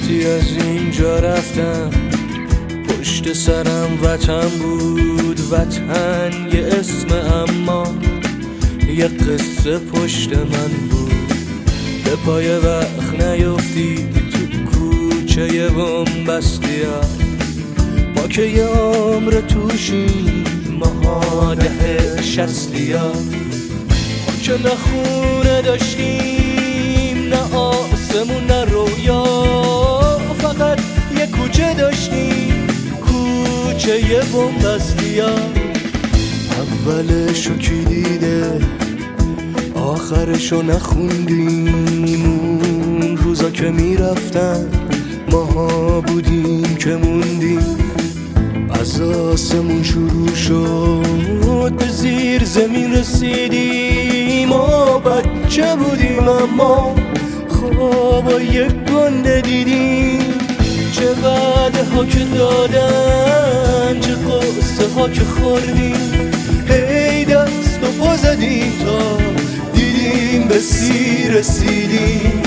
وقتی از اینجا رفتم پشت سرم وطن بود، وطن یه اسم اما یه قصه پشت من بود. به پای وقت نیفتی تو کوچه بومبستیا، ما که یه عمر توشیم ماها ده شستیا. ما که نه خونه داشتیم نه آسمون نه رویا، فقط یه کوچه داشتیم، کوچه یه بومبستیا. اولشو کی دیده آخرشو نخوندیم، اون روزا که میرفتن ماها بودیم که موندیم. از آسمون شروع شد به زیر زمین رسیدیم، ما بچه بودیم اما خوابا یک گنده دیدیم. چه وعده ها که دادن، چه قصه ها که خوردیم، هی دست و پا زدیم تا دیدیم به سیر رسیدیم.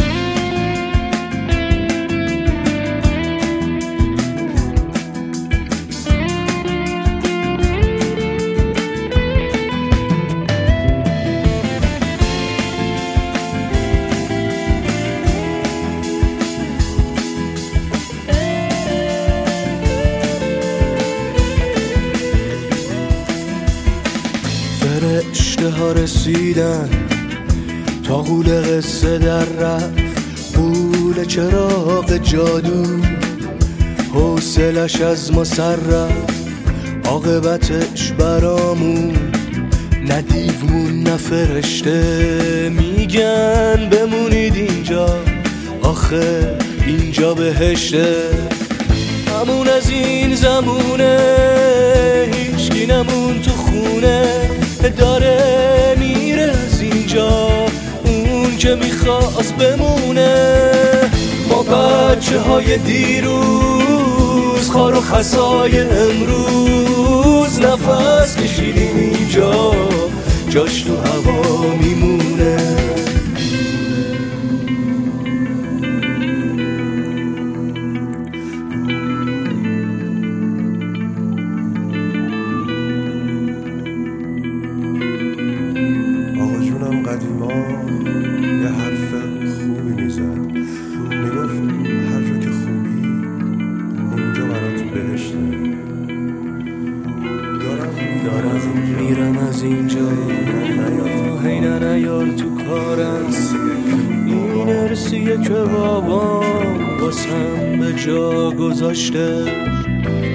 فرشته ها رسیدن تا غول قصه در رفت، غول چراغ جادو حوصلش از ما سر رفت. عاقبتش برامون نه دیومون نه فرشته، میگن بمونید اینجا آخه اینجا بهشته. همون از این زمونه هیچکی نمون تو خونه، داره میره از اینجا اون که میخواست بمونه. ما بچه های دیروز خار و خسای امروز، نفس کشیدیم اینجا جاش تو هوا میمونه. قدیما یه حرف خوبی میزد، میگفت هر جا که خوبی اونجا برات بهشته. دارم میرم از اینجا، هی نه نیار تو کارم، این ارسیه که بابام واسم به جا گذاشته.